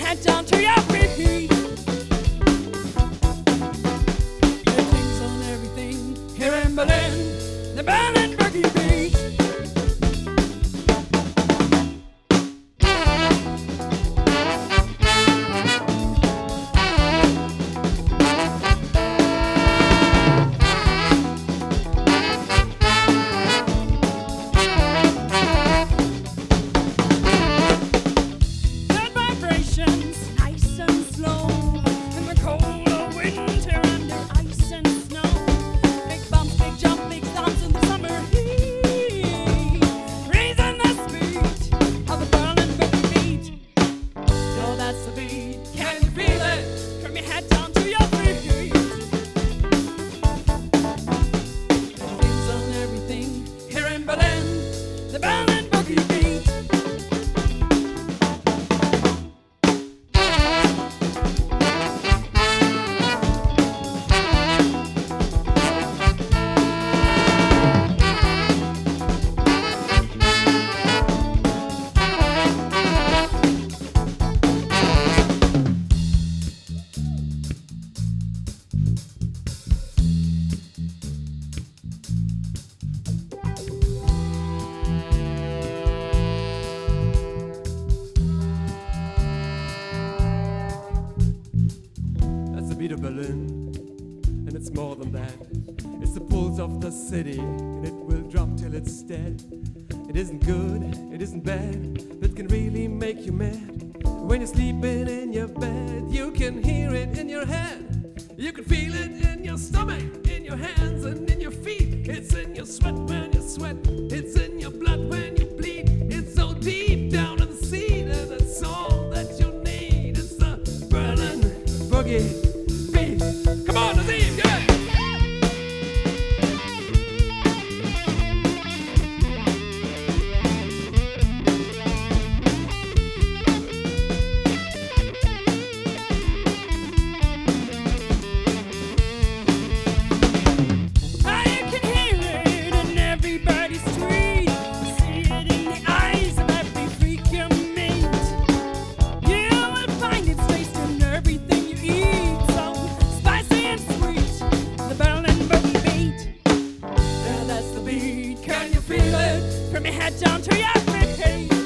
head down to your feet. The kings on everything here in Berlin, the Berlin boogie beat. Nice and slow in the cold of winter under ice and snow. Big bumps, big jump, big stomps in the summer heat, raising the speed of the Berlin boogie beat. Yo, that's the beat. Can you feel it? From your head down to your feet. The kings on everything here in Berlin, the Berlin boogie beat. Beat of Berlin, and it's more than that. It's the pulse of the city, and it will drop till it's dead. It isn't good, it isn't bad, but it can really make you mad. When you're sleeping in your bed, you can hear it in your head. You can feel it in your stomach, in your hands and in your feet. It's in your sweat when you sweat, it's in your blood when you bleed. It's so deep down in the seed, and it's all that you need. It's the Berlin boogie. Come on, Nazim, yeah! Now you can hear it in everybody's tweet. See it in the eyes of every freak you meet. You will find it's laced in everything you eat. So spicy and sweet, the Berlin boogie beat. Yeah, that's the beat. Can you feel it? From your head down to your feet.